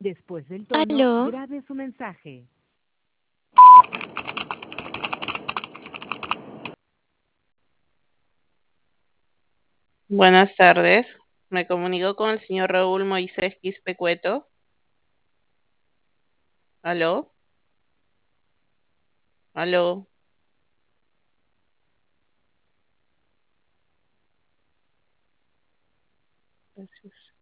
Después del tono, Aló, grabe su mensaje. Buenas tardes. Me comunico con el señor Raúl Moisés Quispe Cueto. ¿Aló? ¿Aló? Gracias.